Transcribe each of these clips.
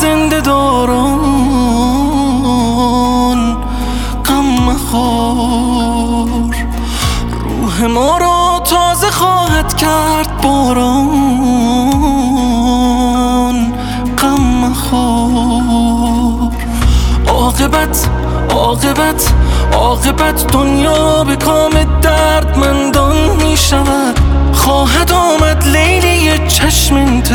زنده داران غم مخور. روح ما را تازه خواهد کرد باران غم مخور. عاقبت دنیا به کام دردمندان می شود. خواهد آمد لیلی چشم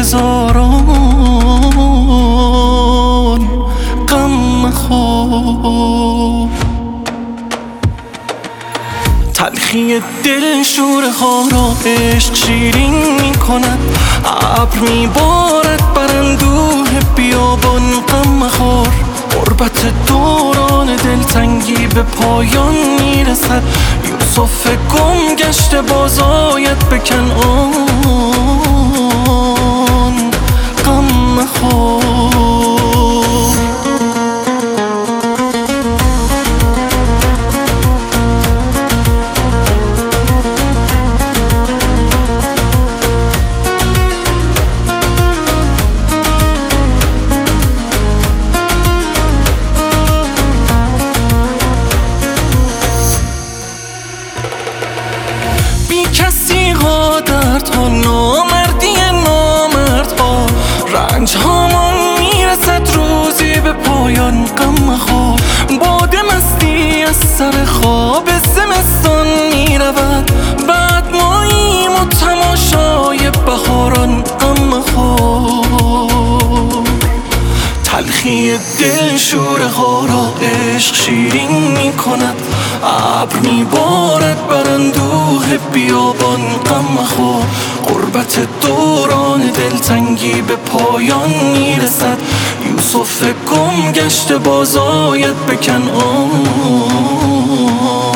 انتظاران غم مخور. تلخی دل شوره ها را عشق شیرین می کند. ابر می بارد بر اندوه بیابان غم مخور. غربت دوران دلتنگی به پایان می رسد. یوسف گم گشته باز آید به کنعان غم مخور. کسی ها دردها نامردی نامردها رنج هامان میرسد روزی به پایان غم مخور. باد مستی از سر خواب زمستان میرود. بعد ماییم و تماشای بهاران غم مخور. تلخی دل شوره ها را عشق شیرین می کند. ابر می بارد بر اندوه بیابان غم مخور. غربت دوران دلتنگی به پایان می رسد. یوسف گم گشته باز آید به کنعان.